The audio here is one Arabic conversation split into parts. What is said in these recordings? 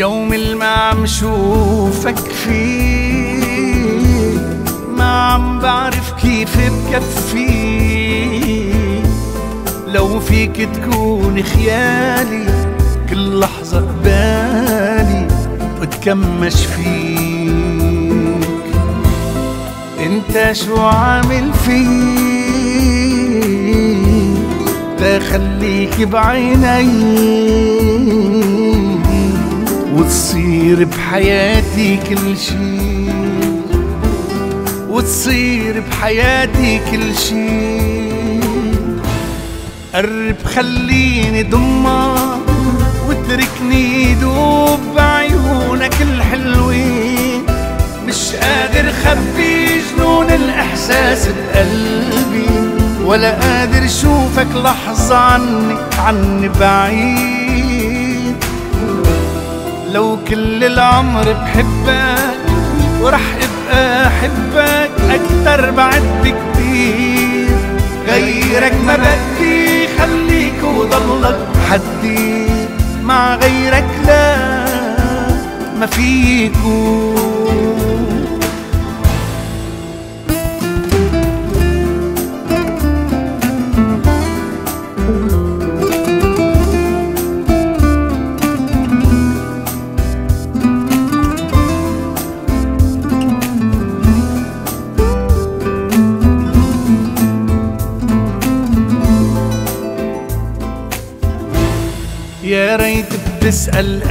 اليوم اللي ما عم شوفك فيه ما عم بعرف كيف بكفي. لو فيك تكون خيالي كل لحظة قبالي وتكمش فيك. انت شو عامل فيك تخليك بعيني وتصير بحياتي كل شي، وتصير بحياتي كل شي. قرب خليني ضمك واتركني دوب بعيونك الحلوين. مش قادر خبي جنون الإحساس بقلبي، ولا قادر شوفك لحظة عني بعيد. لو كل العمر بحبك ورح ابقى احبك اكتر بعد بكتير. غيرك ما بدي خليك وضلك حدي، مع غيرك لا ما فيكو. يا ريت بتسأل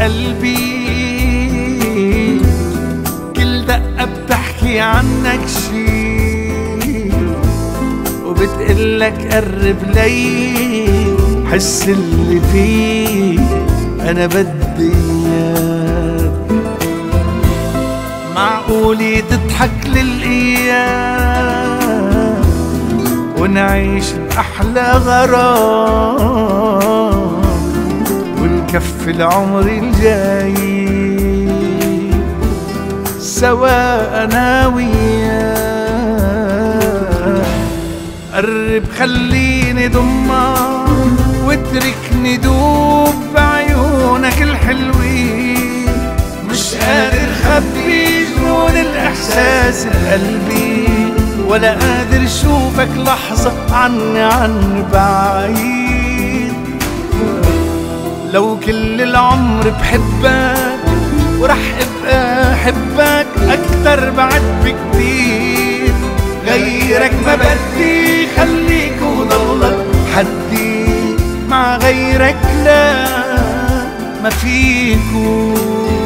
قلبي كل دقة بتحكي عنك شي، وبتقلك قرب لي حس اللي فيه أنا بدي إياك. معقولي تضحك للأيام ونعيش بأحلى غرام ونكفي العمر الجاي سوا أنا وياك. قرب خليني ضمك واتركني دوب بعيونك الحلوين. مش قادر خبي جنون الإحساس بقلبي، ولا قادر شوفك لحظة عني بعيد. لو كل العمر بحبك ورح ابقى احبك اكتر بعد بكتير. غيرك ما بدي خليك وضلك حدي، مع غيرك لا ما فيكو.